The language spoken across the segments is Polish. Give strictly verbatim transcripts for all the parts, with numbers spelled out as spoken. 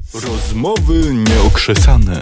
Rozmowy nieokrzesane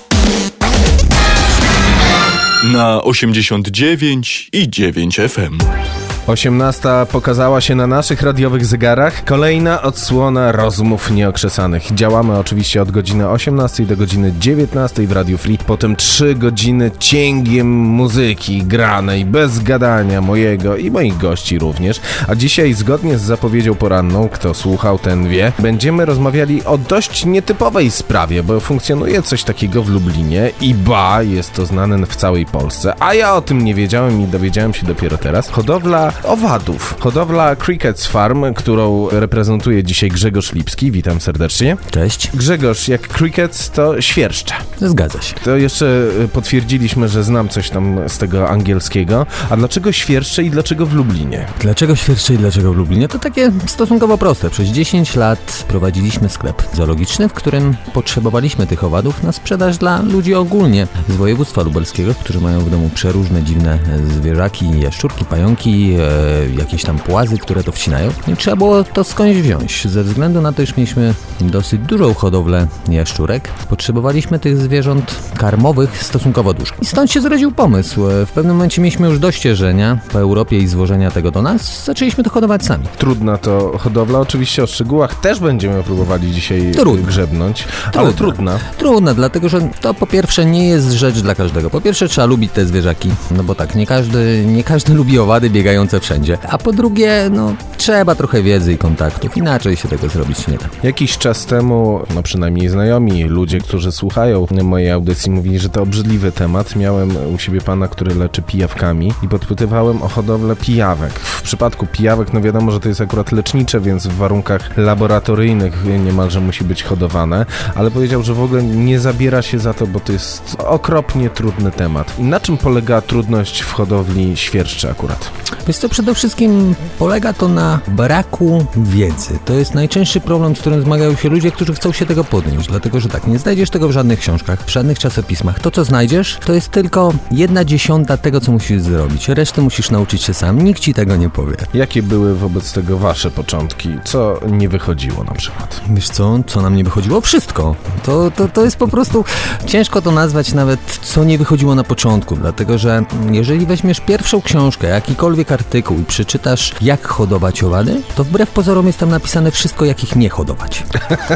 na osiemdziesiąt dziewięć i dziewięć F M. osiemnasta pokazała się na naszych radiowych zegarach. Kolejna odsłona rozmów nieokrzesanych. Działamy oczywiście od godziny osiemnastej do godziny dziewiętnastej w Radio Free. Potem trzy godziny cięgiem muzyki granej, bez gadania mojego i moich gości również. A dzisiaj, zgodnie z zapowiedzią poranną, kto słuchał, ten wie, będziemy rozmawiali o dość nietypowej sprawie, bo funkcjonuje coś takiego w Lublinie i ba, jest to znane w całej Polsce. A ja o tym nie wiedziałem i dowiedziałem się dopiero teraz. Hodowla owadów. Hodowla Crickets Farm, którą reprezentuje dzisiaj Grzegorz Lipski. Witam serdecznie. Cześć. Grzegorz, jak crickets, to świerszcze. Zgadza się. To jeszcze potwierdziliśmy, że znam coś tam z tego angielskiego. A dlaczego świerszcze i dlaczego w Lublinie? Dlaczego świerszcze i dlaczego w Lublinie? To takie stosunkowo proste. Przez dziesięć lat prowadziliśmy sklep zoologiczny, w którym potrzebowaliśmy tych owadów na sprzedaż dla ludzi ogólnie z województwa lubelskiego, którzy mają w domu przeróżne dziwne zwierzaki, jaszczurki, pająki, e, jakieś tam płazy, które to wcinają. I trzeba było to skądś wziąć. Ze względu na to, iż mieliśmy dosyć dużą hodowlę jaszczurek, potrzebowaliśmy tych zwierząt karmowych stosunkowo dużo. I stąd się zrodził pomysł. W pewnym momencie mieliśmy już dość jeżdżenia po Europie i zwożenia tego do nas. Zaczęliśmy to hodować sami. Trudna to hodowla. Oczywiście o szczegółach też będziemy próbowali dzisiaj Trudna. grzebnąć, Trudna. ale trudna. Trudna, dlatego że to po pierwsze nie jest rzecz dla każdego. Po pierwsze trzeba lubić te zwierzaki, no bo tak, nie każdy, nie każdy lubi owady biegające wszędzie. A po drugie, no trzeba trochę wiedzy i kontaktów, inaczej się tego zrobić nie da. Jakiś czas temu, no przynajmniej znajomi, ludzie, którzy słuchają mojej audycji, mówili, że to obrzydliwy temat. Miałem u siebie pana, który leczy pijawkami i podpytywałem o hodowlę pijawek. W przypadku pijawek, no wiadomo, że to jest akurat lecznicze, więc w warunkach laboratoryjnych niemalże musi być hodowane, ale powiedział, że w ogóle nie zabiera się za to, bo to jest okropnie trudny temat. I na czym polega trudność w hodowli świerszczy akurat? Wiesz co, przede wszystkim polega to na braku wiedzy. To jest najczęstszy problem, z którym zmagają się ludzie, którzy chcą się tego podjąć, dlatego że tak, nie znajdziesz tego w żadnych książkach, w żadnych czasopismach. To, co znajdziesz, to jest tylko jedna dziesiąta tego, co musisz zrobić. Resztę musisz nauczyć się sam, nikt ci tego nie powie. Jakie były wobec tego wasze początki? Co nie wychodziło na przykład? Wiesz co, co nam nie wychodziło? Wszystko. To, to, to jest po prostu, ciężko to nazwać nawet, co nie wychodziło na początku, dlatego że jeżeli weźmiesz pierwszą książkę, jakikolwiek artykuł i przeczytasz, jak hodować owady, to wbrew pozorom jest tam napisane wszystko, jak ich nie hodować.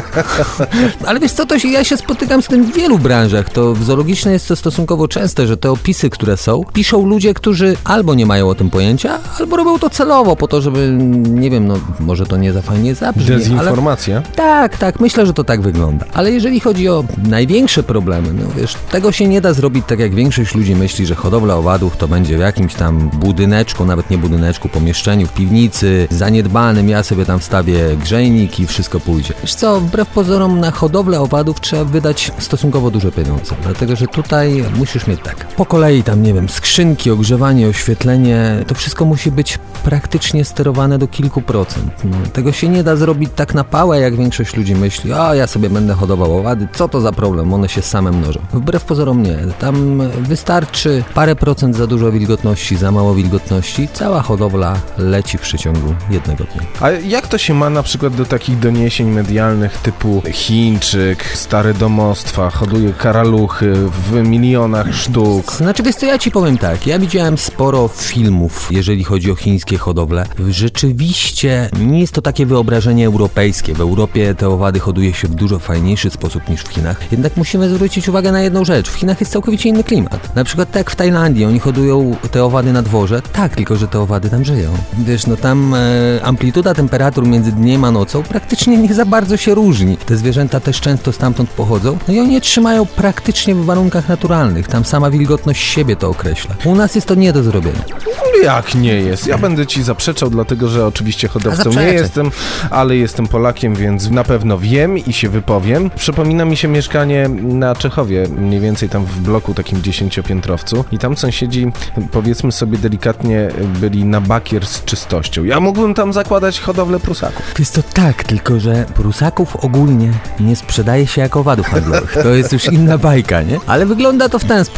Ale wiesz co, to się, ja się spotykam z tym w wielu branżach. To w zoologicznej jest to stosunkowo częste, że te opisy, które są, piszą ludzie, którzy albo nie mają o tym pojęcia, albo robią to celowo po to, żeby, nie wiem, no może to nie za fajnie zabrzmi. Dezinformacja? Ale... Tak, tak, myślę, że to tak wygląda. Ale jeżeli chodzi o największe problemy, no wiesz, tego się nie da zrobić tak, jak większość ludzi myśli, że hodowla owadów to będzie w jakimś tam budyneczku, nawet nie budyneczku, pomieszczeniu, w piwnicy, zaniedbanym, ja sobie tam wstawię grzejnik i wszystko pójdzie. Wiesz co, wbrew pozorom na hodowlę owadów trzeba wydać stosunkowo duże pieniądze, dlatego że tutaj musisz mieć tak, po kolei tam, nie wiem, skrzynki, ogrzewanie, oświetlenie, to wszystko musi być praktycznie sterowane do kilku procent. No, tego się nie da zrobić tak na pałę, jak większość ludzi myśli, a ja sobie będę hodował owady, co to za problem, one się same mnożą. Wbrew pozorom nie, tam wystarczy parę procent za dużo wilgotności, za mało wilgotności, cała hodowla leci w przeciągu jednego dnia. A jak to się ma na przykład do takich doniesień medialnych typu Chińczyk, stare domostwa, hoduje karaluchy w milionach sztuk? Znaczy, wiesz co, ja ci powiem tak, ja widziałem sporo filmów, jeżeli chodzi o chińskie hodowle. Rzeczywiście nie jest to takie wyobrażenie europejskie. W Europie te owady hoduje się w dużo fajniejszy sposób niż w Chinach. Jednak musimy zwrócić uwagę na jedną rzecz. W Chinach jest całkowicie inny klimat. Na przykład tak jak w Tajlandii, oni hodują te owady na dworze, tak, tylko że te owady tam żyją. Wiesz, no tam e, amplituda temperatur między dniem a nocą praktycznie nie za bardzo się różni. Te zwierzęta też często stamtąd pochodzą, no i oni je trzymają praktycznie w warunkach naturalnych. Tam sama wilgotność siebie to określa. U nas jest to nie do zrobienia. Jak nie jest? Ja będę ci zaprzeczał, dlatego że oczywiście hodowcą nie jestem, ale jestem Polakiem, więc na pewno wiem i się wypowiem. Przypomina mi się mieszkanie na Czechowie, mniej więcej tam w bloku takim dziesięciopiętrowcu i tam sąsiedzi, powiedzmy sobie delikatnie, byli na bakier z czystością. Ja mógłbym tam zakładać hodowlę prusaków. Jest to tak, tylko że prusaków ogólnie nie sprzedaje się jako owadów handlowych. To jest już inna bajka, nie? Ale wygląda to w ten sposób.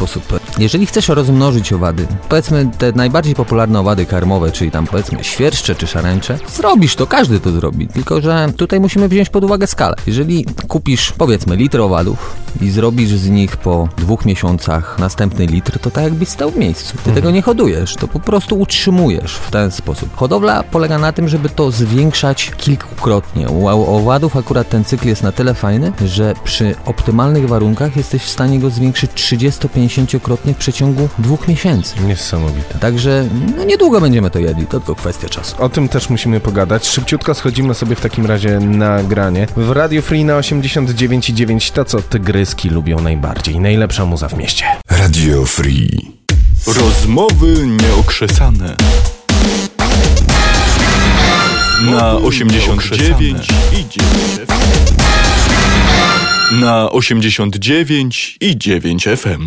jeżeli chcesz rozmnożyć owady, powiedzmy te najbardziej popularne owady karmowe, czyli tam powiedzmy świerszcze czy szarańcze, zrobisz to, każdy to zrobi, tylko że tutaj musimy wziąć pod uwagę skalę. Jeżeli kupisz powiedzmy litr owadów i zrobisz z nich po dwóch miesiącach następny litr, to tak jakbyś stał w miejscu. Ty mhm. tego nie hodujesz, to po prostu utrzymujesz w ten sposób. Hodowla polega na tym, żeby to zwiększać kilkukrotnie. U owadów akurat ten cykl jest na tyle fajny, że przy optymalnych warunkach jesteś w stanie go zwiększyć trzydziesto-pięćdziesięciokrotnie w przeciągu dwóch miesięcy. Niesamowite. Także no niedługo będziemy to jedli, to tylko kwestia czasu. O tym też musimy pogadać. Szybciutko schodzimy sobie w takim razie na granie. W Radio Free na osiemdziesiąt dziewięć i dziewięć to, co tygryski lubią najbardziej. Najlepsza muza w mieście. Radio Free. Rozmowy nieokrzesane. Na osiemdziesiąt dziewięć i dziewięć F M. Na osiemdziesiąt dziewięć i dziewięć F M.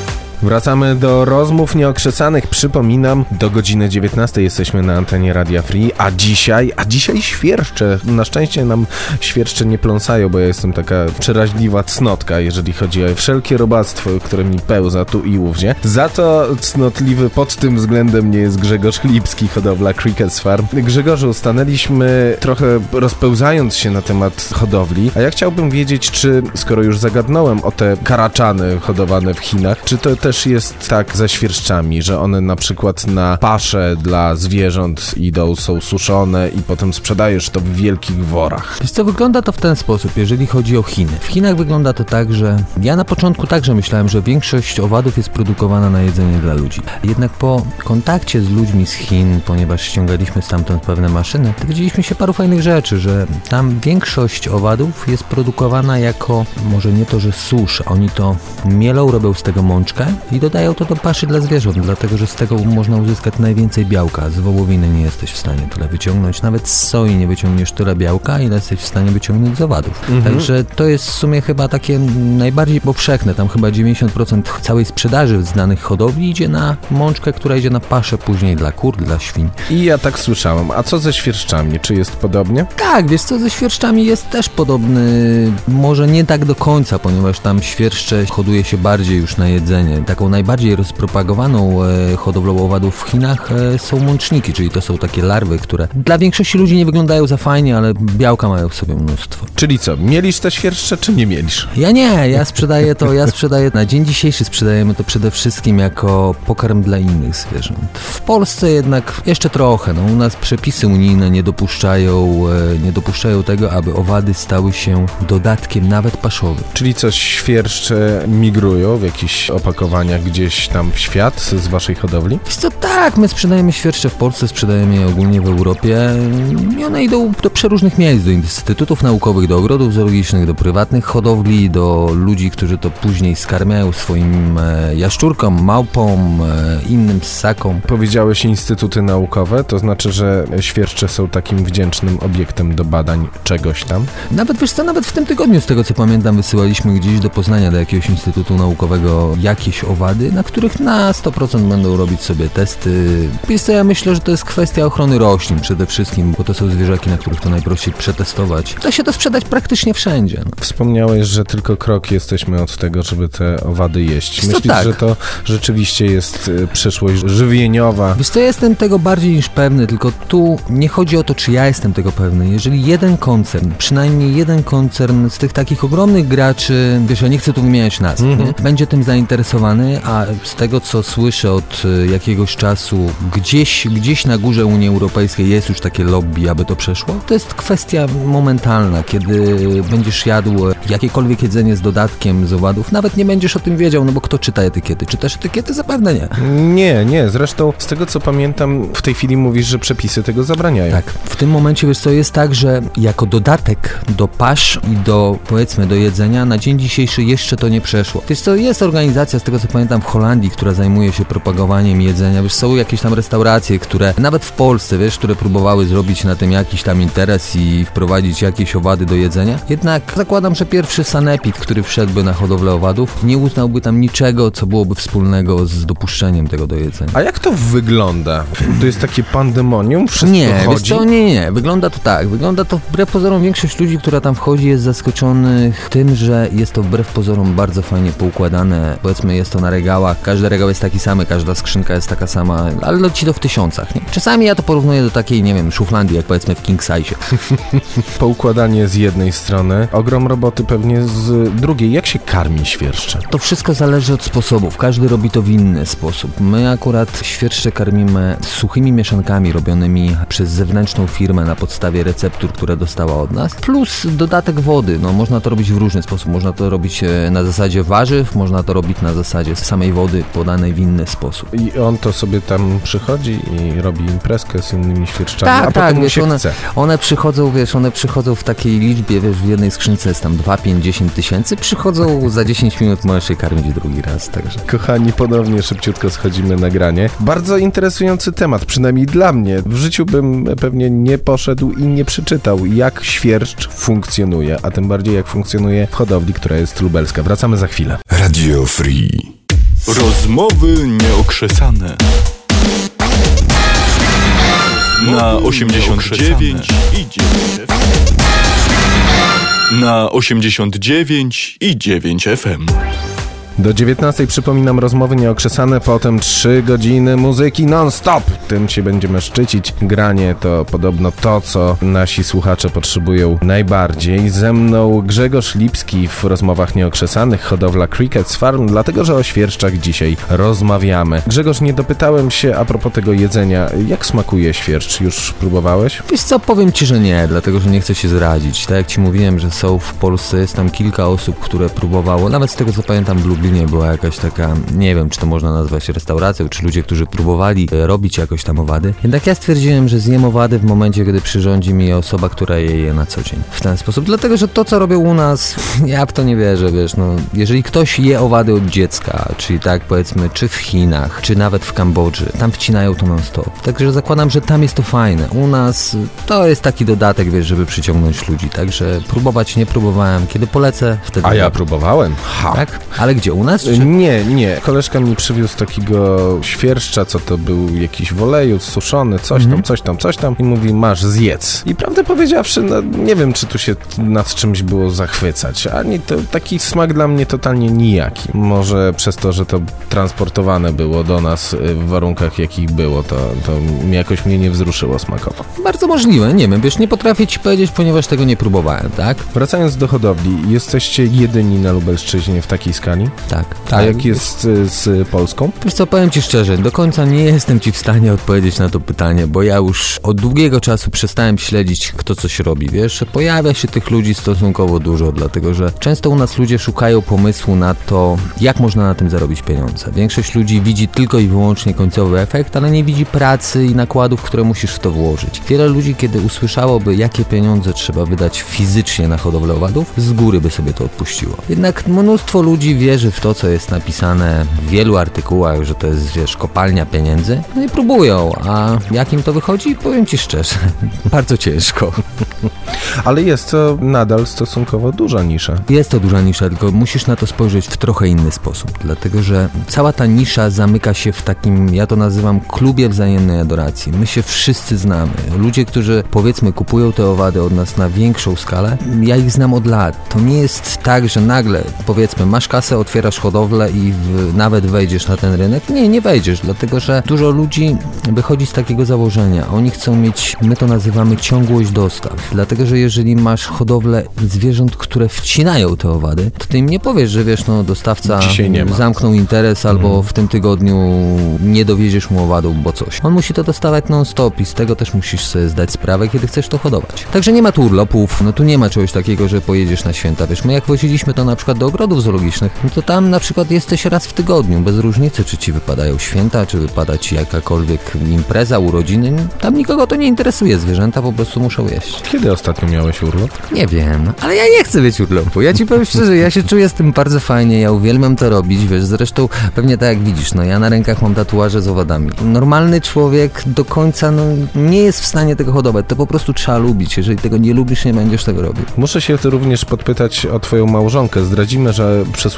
Wracamy do rozmów nieokrzesanych. Przypominam, do godziny dziewiętnastej jesteśmy na antenie Radia Free, a dzisiaj, a dzisiaj świerszcze. Na szczęście nam świerszcze nie pląsają, bo ja jestem taka przeraźliwa cnotka, jeżeli chodzi o wszelkie robactwo, które mi pełza tu i ówdzie. Za to cnotliwy pod tym względem nie jest Grzegorz Chlipski, hodowla Crickets Farm. Grzegorzu, stanęliśmy trochę rozpełzając się na temat hodowli, a ja chciałbym wiedzieć, czy, skoro już zagadnąłem o te karaczany hodowane w Chinach, czy to też jest tak ze świerszczami, że one na przykład na pasze dla zwierząt idą, są suszone i potem sprzedajesz to w wielkich worach. Wiesz co, wygląda to w ten sposób, jeżeli chodzi o Chiny. W Chinach wygląda to tak, że ja na początku także myślałem, że większość owadów jest produkowana na jedzenie dla ludzi. Jednak po kontakcie z ludźmi z Chin, ponieważ ściągaliśmy stamtąd pewne maszyny, dowiedzieliśmy się paru fajnych rzeczy, że tam większość owadów jest produkowana jako, może nie to, że susz, oni to mielą, robią z tego mączkę i dodają to do paszy dla zwierząt, dlatego że z tego można uzyskać najwięcej białka. Z wołowiny nie jesteś w stanie tyle wyciągnąć, nawet z soi nie wyciągniesz tyle białka, ile jesteś w stanie wyciągnąć z owadów. Mhm. Także to jest w sumie chyba takie najbardziej powszechne, tam chyba dziewięćdziesiąt procent całej sprzedaży z danych hodowli idzie na mączkę, która idzie na paszę później dla kur, dla świń. I ja tak słyszałem. A co ze świerszczami? Czy jest podobnie? Tak, wiesz co, ze świerszczami jest też podobny, może nie tak do końca, ponieważ tam świerszcze hoduje się bardziej już na jedzenie. Taką najbardziej rozpropagowaną e, hodowlą owadów w Chinach e, są mączniki, czyli to są takie larwy, które dla większości ludzi nie wyglądają za fajnie, ale białka mają w sobie mnóstwo. Czyli co, mielisz te świerszcze, czy nie mielisz? Ja nie, ja sprzedaję to, ja sprzedaję, na dzień dzisiejszy sprzedajemy to przede wszystkim jako pokarm dla innych zwierząt. W Polsce jednak jeszcze trochę, no u nas przepisy unijne nie dopuszczają, e, nie dopuszczają tego, aby owady stały się dodatkiem nawet paszowym. Czyli co, świerszcze migrują w jakichś opakowaniach gdzieś tam w świat z waszej hodowli? Wiesz co, tak, my sprzedajemy świerszcze w Polsce, sprzedajemy je ogólnie w Europie i one idą do przeróżnych miejsc, do instytutów naukowych, do ogrodów zoologicznych, do prywatnych hodowli, do ludzi, którzy to później skarmiają swoim e, jaszczurkom, małpom, e, innym ssakom. Powiedziałeś instytuty naukowe, to znaczy, że świerszcze są takim wdzięcznym obiektem do badań czegoś tam? Nawet, wiesz co, nawet w tym tygodniu, z tego co pamiętam, wysyłaliśmy gdzieś do Poznania, do jakiegoś instytutu naukowego jakieś owady, na których na sto procent będą robić sobie testy. Wiesz co, ja myślę, że to jest kwestia ochrony roślin przede wszystkim, bo to są zwierzaki, na których to najprościej przetestować. Da się to sprzedać praktycznie wszędzie. No. Wspomniałeś, że tylko krok jesteśmy od tego, żeby te owady jeść. Wiesz Myślisz, co, tak. że to rzeczywiście jest y, przyszłość żywieniowa? Wiesz co, ja jestem tego bardziej niż pewny, tylko tu nie chodzi o to, czy ja jestem tego pewny. Jeżeli jeden koncern, przynajmniej jeden koncern z tych takich ogromnych graczy, wiesz, ja nie chcę tu wymieniać nazw, mm-hmm. nie? Będzie tym zainteresowany, a z tego, co słyszę od jakiegoś czasu, gdzieś, gdzieś na górze Unii Europejskiej jest już takie lobby, aby to przeszło, to jest kwestia momentalna, kiedy będziesz jadł jakiekolwiek jedzenie z dodatkiem z owadów, nawet nie będziesz o tym wiedział, no bo kto czyta etykiety? Czytasz etykiety? Zapewne nie. Nie, nie. Zresztą z tego, co pamiętam, w tej chwili mówisz, że przepisy tego zabraniają. Tak. W tym momencie, wiesz co, jest tak, że jako dodatek do pasz i do, powiedzmy, do jedzenia, na dzień dzisiejszy jeszcze to nie przeszło. Wiesz co, jest organizacja, z tego co pamiętam, w Holandii, która zajmuje się propagowaniem jedzenia. Wiesz, są jakieś tam restauracje, które nawet w Polsce, wiesz, które próbowały zrobić na tym jakiś tam interes i wprowadzić jakieś owady do jedzenia. Jednak zakładam, że pierwszy sanepid, który wszedłby na hodowlę owadów, nie uznałby tam niczego, co byłoby wspólnego z dopuszczeniem tego do jedzenia. A jak to wygląda? To jest takie pandemonium? Wszystko nie, chodzi? Wiesz co, nie, nie. Wygląda to tak. Wygląda to wbrew pozorom, większość ludzi, która tam wchodzi, jest zaskoczonych tym, że jest to wbrew pozorom bardzo fajnie poukładane. Powiedzmy, jest często na regałach. Każdy regał jest taki sam, każda skrzynka jest taka sama, ale leci to w tysiącach, nie? Czasami ja to porównuję do takiej, nie wiem, szuflandii, jak powiedzmy w king size. Poukładanie z jednej strony, ogrom roboty pewnie z drugiej. Jak się karmi świerszcze? To wszystko zależy od sposobów. Każdy robi to w inny sposób. My akurat świerszcze karmimy suchymi mieszankami robionymi przez zewnętrzną firmę na podstawie receptur, które dostała od nas, plus dodatek wody. No, można to robić w różny sposób. Można to robić na zasadzie warzyw, można to robić na zasadzie samej wody podanej w inny sposób. I on to sobie tam przychodzi i robi imprezkę z innymi świerszczami, tak, a tak, potem wiesz, się one, chce. One przychodzą, wiesz, one przychodzą w takiej liczbie, wiesz, w jednej skrzynce jest tam dwa, pięć, dziesięć tysięcy, przychodzą za dziesięć minut, możesz je karmić drugi raz, także. Kochani, ponownie szybciutko schodzimy na granie. Bardzo interesujący temat, przynajmniej dla mnie. W życiu bym pewnie nie poszedł i nie przeczytał, jak świerszcz funkcjonuje, a tym bardziej jak funkcjonuje w hodowli, która jest lubelska. Wracamy za chwilę. Radio Free. Rozmowy nieokrzesane. Na osiemdziesiąt dziewięć i dziewięć F M. Na osiemdziesiąt dziewięć i dziewięć F M. Do dziewiętnastej przypominam, rozmowy nieokrzesane, potem trzy godziny muzyki non-stop. Tym się będziemy szczycić. Granie to podobno to, co nasi słuchacze potrzebują najbardziej. Ze mną Grzegorz Lipski w rozmowach nieokrzesanych, hodowla Crickets Farm, dlatego że o świerszczach dzisiaj rozmawiamy. Grzegorz, nie dopytałem się a propos tego jedzenia. Jak smakuje świerszcz? Już próbowałeś? Wiesz co, powiem Ci, że nie, dlatego że nie chcę się zrazić. Tak jak Ci mówiłem, że są w Polsce, jest tam kilka osób, które próbowało, nawet z tego co pamiętam w Lublinie była jakaś taka, nie wiem, czy to można nazwać restauracją, czy ludzie, którzy próbowali robić jakoś tam owady. Jednak ja stwierdziłem, że zjem owady w momencie, kiedy przyrządzi mi osoba, która je je na co dzień. W ten sposób, dlatego że to, co robią u nas, ja w to nie wierzę, wiesz, no, jeżeli ktoś je owady od dziecka, czyli tak powiedzmy, czy w Chinach, czy nawet w Kambodży, tam wcinają to non-stop. Także zakładam, że tam jest to fajne. U nas to jest taki dodatek, wiesz, żeby przyciągnąć ludzi, także próbować nie próbowałem. Kiedy polecę, wtedy... A ja próbowałem. Ha. Tak? Ale gdzie, u nas? Czy... Nie, nie. Koleżka mi przywiózł takiego świerszcza, co to był jakiś w oleju, suszony, coś tam, coś tam, coś tam i mówi, masz, zjedz. I prawdę powiedziawszy, no nie wiem, czy tu się nad czymś było zachwycać, ani to taki smak dla mnie totalnie nijaki. Może przez to, że to transportowane było do nas w warunkach, jakich było, to, to jakoś mnie nie wzruszyło smakowo. Bardzo możliwe, nie wiem, wiesz, nie potrafię Ci powiedzieć, ponieważ tego nie próbowałem, tak? Wracając do hodowli, jesteście jedyni na Lubelszczyźnie w takiej skali? Tak. A tak. Jak jest z, z Polską? Wiesz co, powiem Ci szczerze, do końca nie jestem Ci w stanie odpowiedzieć na to pytanie, bo ja już od długiego czasu przestałem śledzić, kto coś robi, wiesz, pojawia się tych ludzi stosunkowo dużo, dlatego że często u nas ludzie szukają pomysłu na to, jak można na tym zarobić pieniądze. Większość ludzi widzi tylko i wyłącznie końcowy efekt, ale nie widzi pracy i nakładów, które musisz w to włożyć. Wiele ludzi, kiedy usłyszałoby, jakie pieniądze trzeba wydać fizycznie na hodowlę owadów, z góry by sobie to odpuściło. Jednak mnóstwo ludzi wierzy w to, co jest napisane w wielu artykułach, że to jest, wiesz, kopalnia pieniędzy, no i próbują, a jak im to wychodzi? Powiem Ci szczerze, bardzo ciężko. Ale jest to nadal stosunkowo duża nisza. Jest to duża nisza, tylko musisz na to spojrzeć w trochę inny sposób, dlatego że cała ta nisza zamyka się w takim, ja to nazywam, klubie wzajemnej adoracji. My się wszyscy znamy. Ludzie, którzy powiedzmy kupują te owady od nas na większą skalę, ja ich znam od lat. To nie jest tak, że nagle, powiedzmy, masz kasę, otwierasz hodowlę i w, nawet wejdziesz na ten rynek. Nie, nie wejdziesz, dlatego że dużo ludzi wychodzi z takiego założenia. Oni chcą mieć, my to nazywamy ciągłość dostaw, dlatego że jeżeli masz hodowlę zwierząt, które wcinają te owady, to ty im nie powiesz, że wiesz, no dostawca zamknął interes albo hmm. w tym tygodniu nie dowieziesz mu owadów, bo coś. On musi to dostawać non-stop i z tego też musisz sobie zdać sprawę, kiedy chcesz to hodować. Także nie ma tu urlopów, no tu nie ma czegoś takiego, że pojedziesz na święta, wiesz, my jak woziliśmy to na przykład do ogrodów zoologicznych, no to tam na przykład jesteś raz w tygodniu, bez różnicy, czy ci wypadają święta, czy wypada ci jakakolwiek impreza, urodziny, tam nikogo to nie interesuje, zwierzęta po prostu muszą jeść. Kiedy ostatnio miałeś urlop? Nie wiem, ale ja nie chcę mieć urlopu, ja ci powiem szczerze, ja się czuję z tym bardzo fajnie, ja uwielbiam to robić, wiesz, zresztą pewnie tak jak widzisz, no ja na rękach mam tatuaże z owadami. Normalny człowiek do końca, no nie jest w stanie tego hodować, to po prostu trzeba lubić, jeżeli tego nie lubisz, nie będziesz tego robił. Muszę się tu również podpytać o twoją małżonkę, zdradzimy, że przesłuchuje się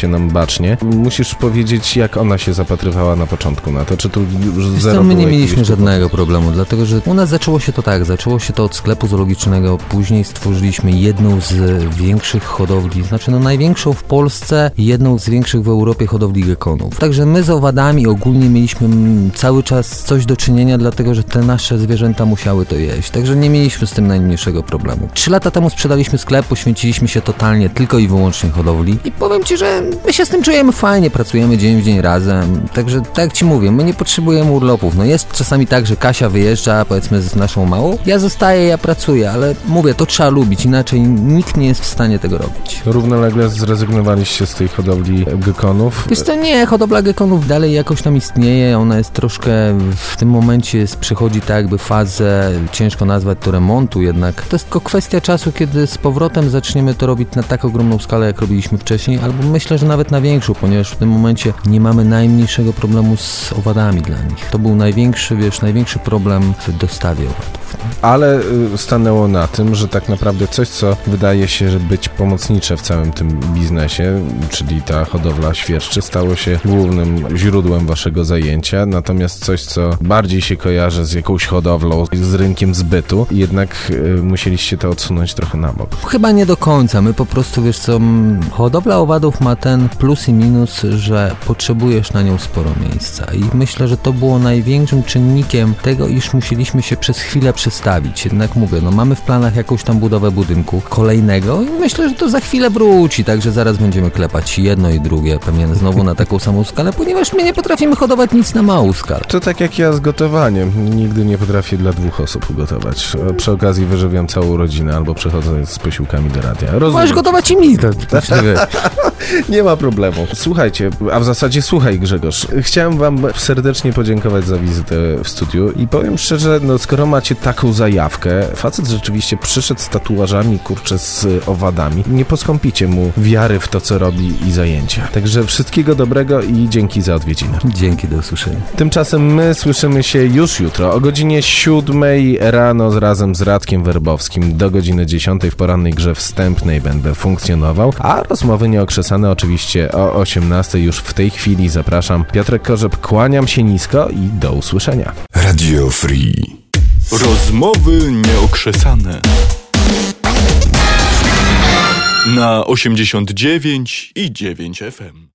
się nam bacznie. Musisz powiedzieć, jak ona się zapatrywała na początku na to, czy tu już Wiesz zero co, my nie było mieliśmy jakiegoś żadnego problemu, dlatego że u nas zaczęło się to tak, zaczęło się to od sklepu zoologicznego, później stworzyliśmy jedną z większych hodowli, znaczy no największą w Polsce, jedną z większych w Europie hodowli gekonów. Także my z owadami ogólnie mieliśmy cały czas coś do czynienia, dlatego że te nasze zwierzęta musiały to jeść, także nie mieliśmy z tym najmniejszego problemu. Trzy lata temu sprzedaliśmy sklep, poświęciliśmy się totalnie tylko i wyłącznie hodowli i powiem Ci, że my się z tym czujemy fajnie, pracujemy dzień w dzień razem, także tak jak Ci mówię, my nie potrzebujemy urlopów. No jest czasami tak, że Kasia wyjeżdża, powiedzmy z naszą małą, ja zostaję, ja pracuję, ale mówię, to trzeba lubić, inaczej nikt nie jest w stanie tego robić. Równolegle zrezygnowaliście z tej hodowli gekonów? Wiesz co, nie, hodowla gekonów dalej jakoś tam istnieje, ona jest troszkę w tym momencie jest, przychodzi tak jakby fazę, ciężko nazwać to remontu jednak. To jest tylko kwestia czasu, kiedy z powrotem zaczniemy to robić na tak ogromną skalę, jak robiliśmy wcześniej, albo myślę, że nawet na większą, ponieważ w tym momencie nie mamy najmniejszego problemu z owadami dla nich. To był największy, wiesz, największy problem w dostawie owadów. Ale y, stanęło na tym, że tak naprawdę coś, co wydaje się że być pomocnicze w całym tym biznesie, czyli ta hodowla świerszczy, stało się głównym źródłem waszego zajęcia, natomiast coś, co bardziej się kojarzy z jakąś hodowlą, z rynkiem zbytu, jednak y, musieliście to odsunąć trochę na bok. Chyba nie do końca. My po prostu, wiesz co, hodowla owadów ma ten plus i minus, że potrzebujesz na nią sporo miejsca i myślę, że to było największym czynnikiem tego, iż musieliśmy się przez chwilę przestawić. Jednak mówię, no mamy w planach jakąś tam budowę budynku kolejnego i myślę, że to za chwilę wróci, także zaraz będziemy klepać jedno i drugie, pewnie znowu na taką samą skalę, ponieważ my nie potrafimy hodować nic na małą skalę. To tak jak ja z gotowaniem. Nigdy nie potrafię dla dwóch osób ugotować. Przy okazji wyżywiam całą rodzinę albo przychodzę z posiłkami do radia. Rozumiem. Możesz gotować i mi. To, to, to, nie ma problemu. Słuchajcie, a w zasadzie słuchaj Grzegorz, chciałem wam serdecznie podziękować za wizytę w studiu i powiem szczerze, no skoro macie taką zajawkę, facet rzeczywiście przyszedł z tatuażami, kurczę, z owadami. Nie poskąpicie mu wiary w to, co robi i zajęcia. Także wszystkiego dobrego i dzięki za odwiedziny. Dzięki, do usłyszenia. Tymczasem my słyszymy się już jutro o godzinie siódmej rano z razem z Radkiem Werbowskim. Do godziny dziesiątej w porannej grze wstępnej będę funkcjonował, a rozmowy nieokrzesane oczywiście o osiemnastej już w tej chwili zapraszam. Piotrek Korzeb, kłaniam się nisko i do usłyszenia. Radio Free. Rozmowy nieokrzesane. Na osiemdziesiąt dziewięć i dziewięć F M.